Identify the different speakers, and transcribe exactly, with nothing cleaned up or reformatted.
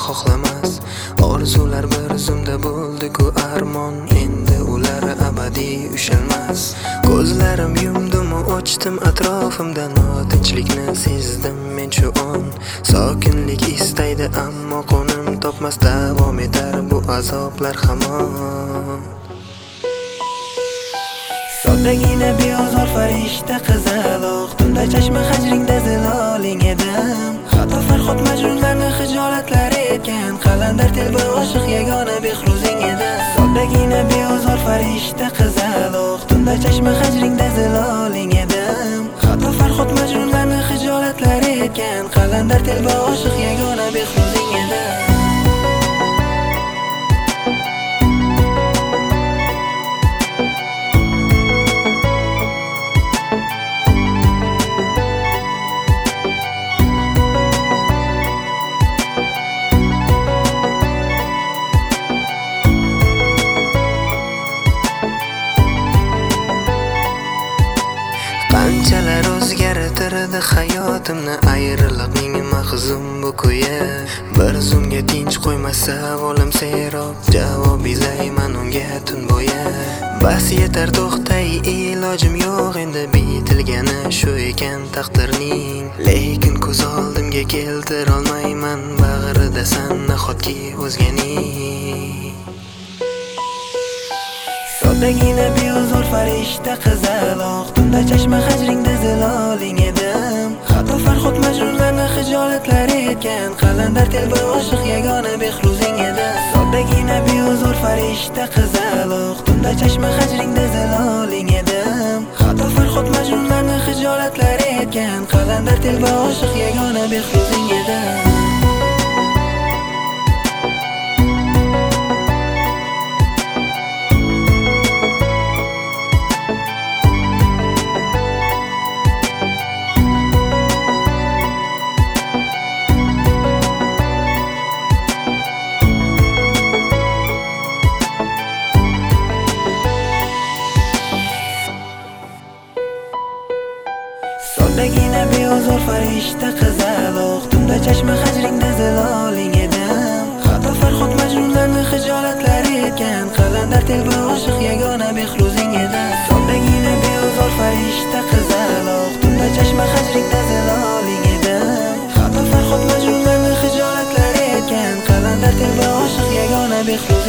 Speaker 1: xohlamas. Orzular bir zumda bo'ldi-ku armon, endi ular abadiy ushalmas. Ko'zlarim yumdim, ochdim, atrofimda notinchlikni sezdim men shu on. Sokinlik istaydi ammo qo'nim topmas, davom etar bu azoblar hamon. Soddagina beozor farishta qizaloq, tunda chashma hajringda ziloling edim. Xato farhod majnunlarni hijolatlar etgan, qalandar telba oshiq yagona behruzing edi. Soddagina beozor farishta qizaloq, tunda chashma hajringda ziloling edim. Xato farhod majnunlarni hijolatlar etgan, qalandar telba oshiq yagona behruzing edi. Qanchalar o'zgartirdi hayotimni ayriliqning mahzun bu kuyi. Bir zumga tinch qo'ymasa savolim serob, javob izlayman unga tun bo'yi. Bas yetar, to'xtay, ilojim yo'q endi, bitilgani shu ekan taqdirning. Lekin ko'z oldimga keltira olmayman, bag'ridasan nahotki o'zganing. Soddagina beozor farishta qizaloq, tunda chashma hajringda ziloling edim. Xato farhod majnunlarni hijolatlar etgan, qalandar telba oshiq yagona behruzing edi. Soddagina beozor farishta qizaloq, tunda chashma hajringda ziloling edim. Xato farhod majnunlarni hijolatlar etgan, qalandar telba oshiq yagona behruzing edi. Soddagina beozor farishta qizaloq, tunda chashma hajringda ziloling edim. Xato farhod majnunlarni hijolatlar etgan, qalandar telba oshiq yagona behruzing edi. Soddagina beozor farishta qizaloq, tunda chashma hajringda ziloling edim. Xato farhod majnunlarni hijolatlar etgan, qalandar telba oshiq yagona behruzing edi.